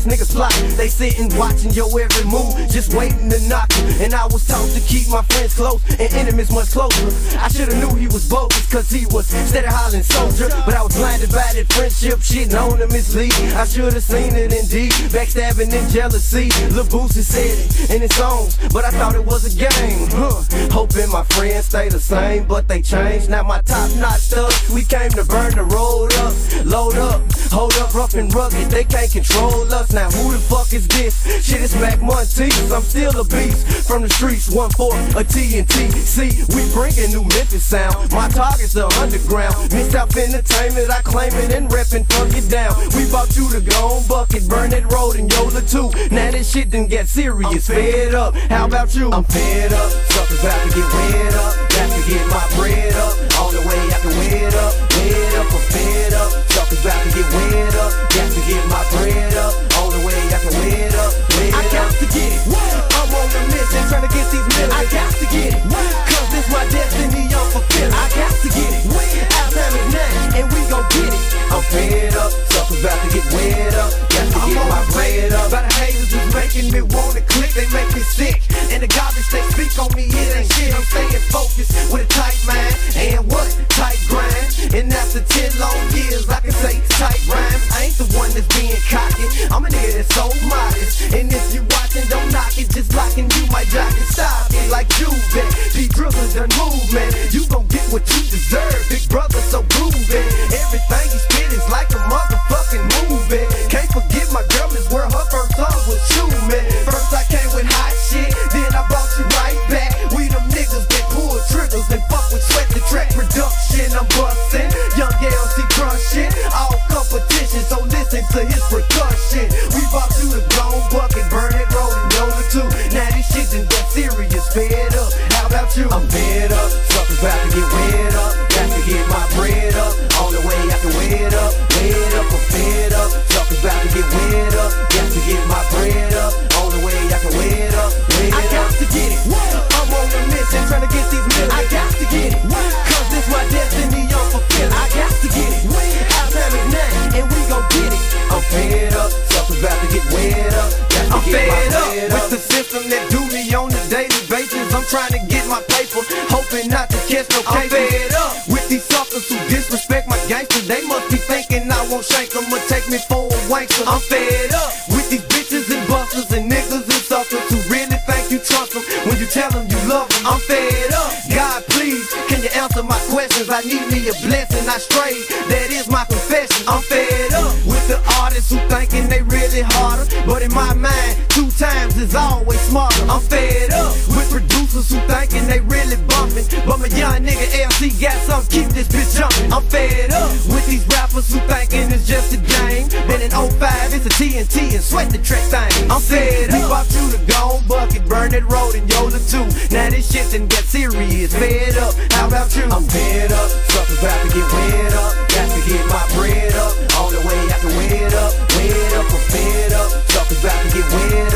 ass niggas plot. They sitting watching your every move, just waiting to knock you. And I was taught to keep my friends close and enemies much closer. I should've knew he was bogus, cause he was steady hollering soldier. But I was blinded by that friendship shit known to mislead. I should've seen it indeed, backstabbing and jealousy. Lil Boosie said it in his songs, but I thought it was a game. Hoping my friends stay the same, but they changed. Now my top-notch thugs, we came to burn the road up. Load up, hold up, rough and rugged, they can't control us. Now who the fuck is this? Shit is Mac Monteith, I'm still a beast. From the streets, 1-4, a TNT. See, we bringin' new Memphis sound. My target's the underground. Mixed up entertainment, I claim it and reppin', fuck it down. We bought you to go on bucket, burn that road and Yola too. Now this shit done get serious, fed up. How about you? I'm fed up, suckers about to get wet up. Got to get my bread up, on the way I can wet up. Wet up, I'm fed up, suckers about to get wet up. Got to get my bread up, on the way I can wet up. I got to get it, I'm on a mission, trying to get these millions. I got to get it, cause this my destiny, I'm fulfilling. I got to get it, our time is now, and we gon' get it. I'm fed up, suckers about to get wet up. Got to get my bread up. By the haters who's making me wanna click, they make me sick. And the garbage they speak on me, it ain't shit. I'm staying focused with a tight mind, and what? Tight grind. And after 10 long years, I can say tight rhymes. I ain't the one that's being cocky, I'm a nigga that's so modest. And if you watching, don't knock it, just blocking you might jock it. Stop it like Juve, Pete Driller done move, man. You gon' get what you deserve, big brother so groovy. Everything he spit is like a motherfucking movie. Can't forget my girl is where her first song was Shoe Man. First I came with hot shit, then I brought you right back. We them niggas that pull triggers and fuck with Sweat the Track production. I'm bustin', young LC crushin', all competition, so listen to his percussion. We bought you the Gone Bucket, burn it, roll and Yola too. Now this shit done got serious, fed up. How about you? I'm fed up, suckers about to get wet up. Got to get my bread up, on the way I can wet up. Wet up, I'm fed up, suckers about to get wet up. Got to get my bread up, on the way I can wet up. I got to get it, I'm on a mission, trying to get these millions. I got to get it, cause this my destiny, I'm fulfilling. I got to get it, our time is now, and we gon' get it. I'm fed up, suckers about to get wet up. I'm fed up with the system that do me on a daily basis. I'm trying to get my paper, hoping not to catch no cases. I'm fed up with these suckers who disrespect my gangsters. They must be thinking I won't shank them or take me for a wanker. I'm fed up with these bitches and busters and niggas and suckers who really think you trust them when you tell them you love them. I'm fed up. God, please, can you answer my questions? I need me a blessing. I strayed, that is my confession. I'm fed up with the artists who thinking they really harder, but in my mind, 2 times is always smarter. I'm fed up with producers who thinking they really bumping, but my young nigga LC got something, keep this bitch jumping. I'm fed up with these rappers who thinking it's just a game. Then in 05, it's a TNT and Sweat the Track thing. I'm fed up. We bought you the Gone Bucket, burn that road and Yola too. Now this shit done got serious, fed up. How about you? I'm fed up, suckers about to get wet up. Got to get my bread up, on the way I can wet up. Wet up, I'm fed up, suckers about to get wet up.